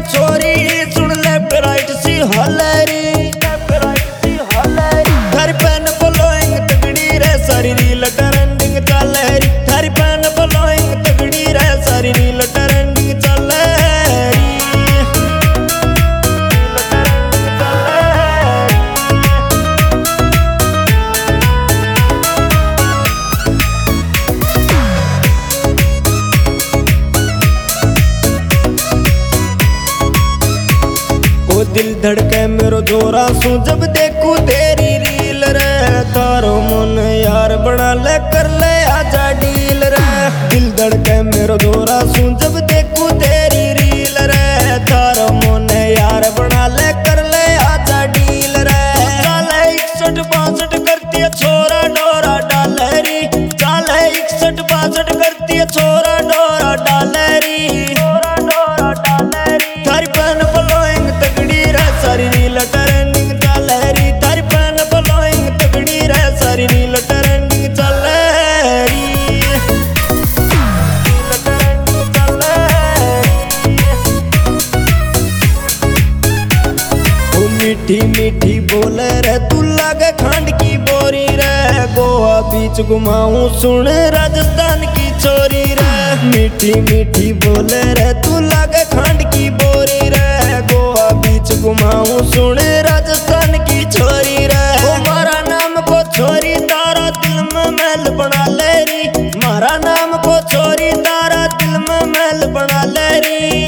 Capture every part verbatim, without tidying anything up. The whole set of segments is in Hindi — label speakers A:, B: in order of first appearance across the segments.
A: छोरी सुन लेफ्ट राइट सी हलरी थारी पैन फॉलोइंग तगड़ी रे सारी रील ट्रेंडिंग चले री थारी पैन फॉलोइंग तगड़ी रे सारी रील ट्रेंडिंग चले री ओ दिल धड़के मेरो जोरा सू जब देखू तेरी रील रे तारो मन यार बना ले कर ले आजा डील रे दिल धड़के मेरो जोरा सू जब देखू तेरी रील रे तारो मन यार बना ले कर ले आजा डील रे चाले इकसठ बासठ करती है छोरा डोरा डालरी चाले इकसठ बासठ करती है छोरा डोरा डालरी थारी पैन फॉलोइंग तगड़ी रे सारी रील ट्रेंडिंग चले री थारी पैन फॉलोइंग तगड़ी रे सारी रील ट्रेंडिंग चले री ओ मीठी मीठी बोले रे तू लागे खंड की बोरी रे गोवा बीच घुमाऊं सुन राजस्थान की छोरी रे मीठी मीठी बोले रे तू लागे खंड की बोरी रे गोवा बीच घुमाऊं सुन राजस्थान की छोरी रे ओ मारा नाम को छोरी तारा दिल में महल बना ले री मारा नाम को छोरी तारा दिल में महल बना ले री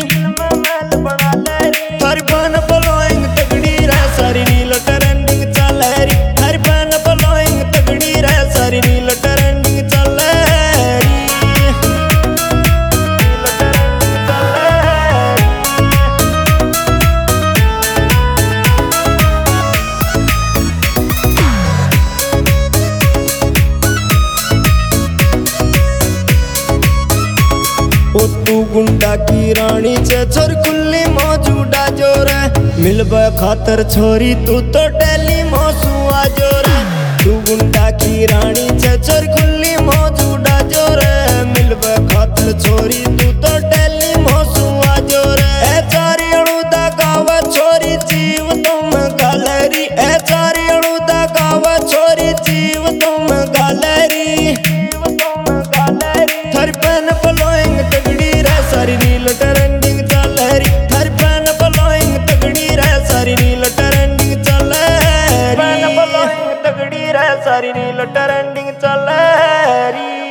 A: थारी पैन फॉलोइंग तगड़ी रे सारी रील ट्रेंडिंग चले री थारी पैन फॉलोइंग तगड़ी रे सारी रील ट्रेंडिंग चले री ओ तू गुंडा की रानी छे छोरी खुली मौजूदा जो रे मिलबे खातर छोरी तू तो डेली मौसू आजो रे तू गुंडा की रानी छे छोरी खुली मौजूदा जो रे मिलबे खातर छोरी तू तो डेली मौसू आजो रे ए चारी अणुदा गावा छोरी जीव तुम गैलरी ए चारी अणुदा गावा छोरी जीव तुम गैलरी थारी पैन फॉलोइंग तगड़ी रे सारी रील ट्रेंडिंग चले री थारी पैन फॉलोइंग तगड़ी रे सारी रील ट्रेंडिंग चले री पैन फॉलोइंग तगड़ी रे सारी रील ट्रेंडिंग चले री।